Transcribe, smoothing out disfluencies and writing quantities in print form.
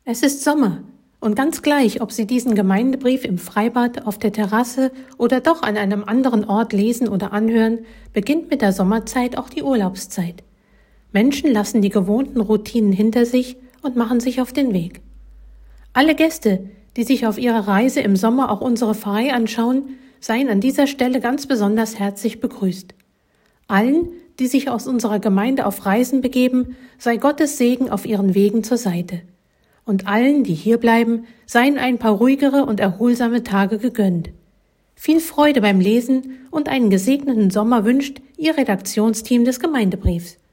Es ist Sommer und ganz gleich, ob Sie diesen Gemeindebrief im Freibad, auf der Terrasse oder doch an einem anderen Ort lesen oder anhören, beginnt mit der Sommerzeit auch die Urlaubszeit. Menschen lassen die gewohnten Routinen hinter sich und machen sich auf den Weg. Alle Gäste, die sich auf ihrer Reise im Sommer auch unsere Pfarrei anschauen, seien an dieser Stelle ganz besonders herzlich begrüßt. Allen, die sich aus unserer Gemeinde auf Reisen begeben, sei Gottes Segen auf ihren Wegen zur Seite. Und allen, die hier bleiben, seien ein paar ruhigere und erholsame Tage gegönnt. Viel Freude beim Lesen und einen gesegneten Sommer wünscht Ihr Redaktionsteam des Gemeindebriefs.